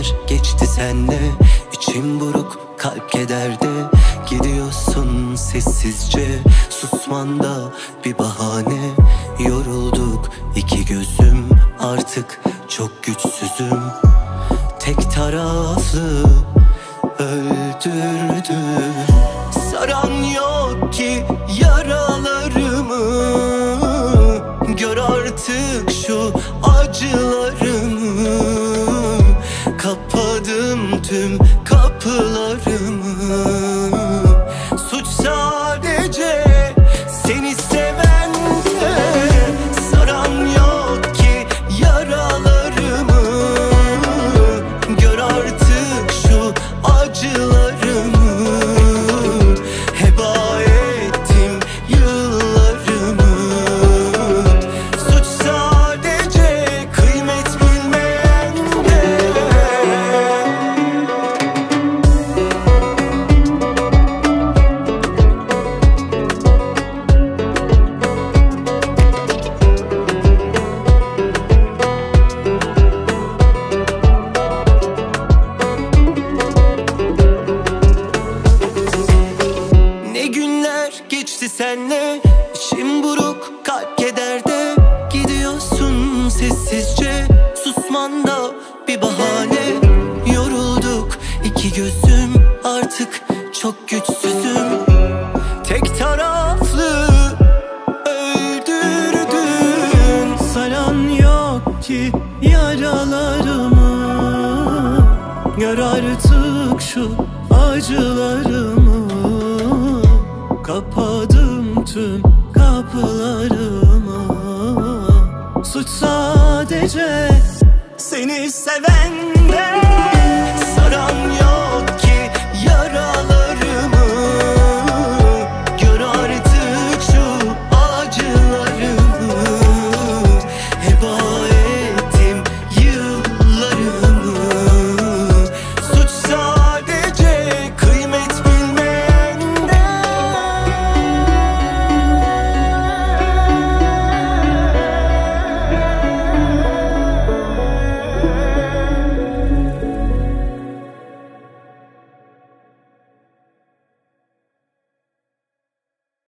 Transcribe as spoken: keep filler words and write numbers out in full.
günler geçti senle, içim buruk, kalp kederde. Gidiyorsun sessizce, susmanda bir bahane. Yorulduk iki gözüm, artık çok güçsüzüm. Tek taraflı öldürdü. Saran yok ki yaralarımı, gör artık şu acılarımı. Kapadım tüm kapılarımı. Suç sadece seni sevende. Saran yok ki yaralarımı, gör artık şu acılarımı. Heba ettim yıllarımı. Suç sadece kıymet bilmeyende. Ne günler geçti senle, içim buruk, kalp kederde. Gidiyorsun sessizce, susmanda bir bahane. Yorulduk iki gözüm, artık çok güçsüzüm. Tek taraflı öldürdün. Saran yok ki yaralarımı, gör artık şu acılarımı. Kapadım tüm kapılarımı. Suç sadece seni sevende.